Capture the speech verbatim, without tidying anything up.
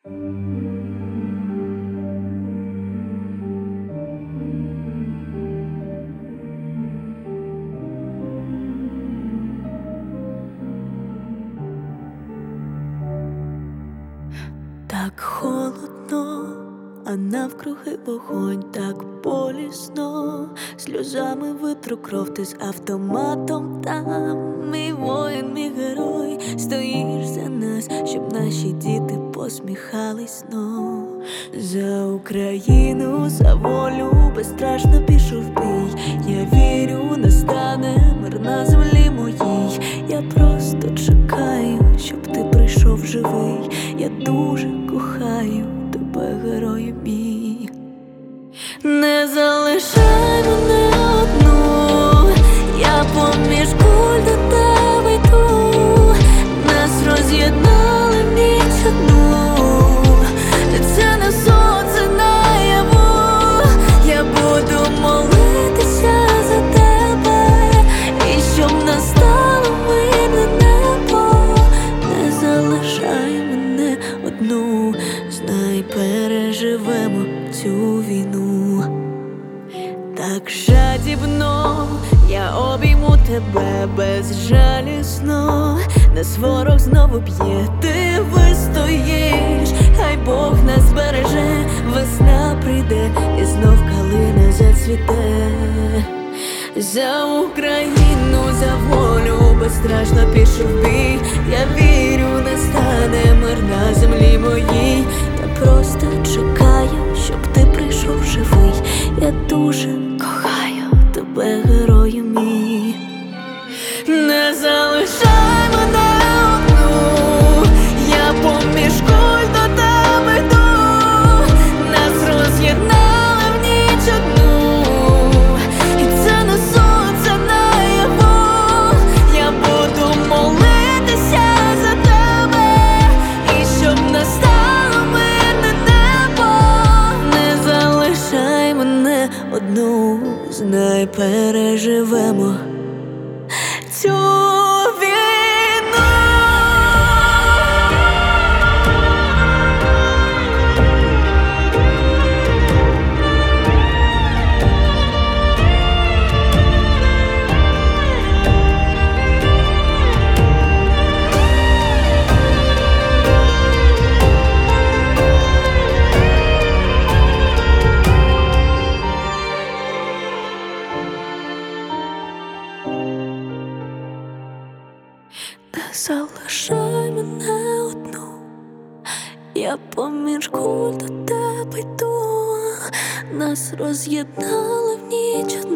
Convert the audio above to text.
Так холодно, а навкруги вогонь, так болісно, сльозами витру кров, ти з автоматом там. Мій воїн, мій герой, стоїш за нас, щоб наші діти посміхались знов. За Україну, за волю безстрашно пішов в бій. Я вірю, настане мир на землі моїй. Я просто чекаю, щоб ти прийшов живий. Я дуже кохаю тебе, герою мій. Не залишай мене одну, я поміж куль до тебе йду. Нас роз'єднали в ніч одну, це не сон, це наяву. Я буду молитися за тебе, і щоб настало мирне небо. Не залишай мене одну, знай, переживемо цю війну. Так жадібно я обійму тебе безжалісно. Нас ворог знову б'є, ти вистоїш. Хай Бог нас збереже, весна прийде і знов калина зацвіте. За Україну, за волю безстрашно пішов в бій. Я вірю, настане мир на землі моїй. Я просто чекаю, щоб ти прийшов живий. Я дуже кохаю тебе, герою мій. Не залишай мене одну, я поміж куль до тебе йду. Нас роз'єднали в ніч одну, і це не сон, це наяву. Я буду молитися за тебе, і щоб настало мирне небо. Не залишай мене одну, знай, переживемо цю війну. Не залишай мене одну, я поміж куль до тебе йду. Нас роз'єднали в ніч одну.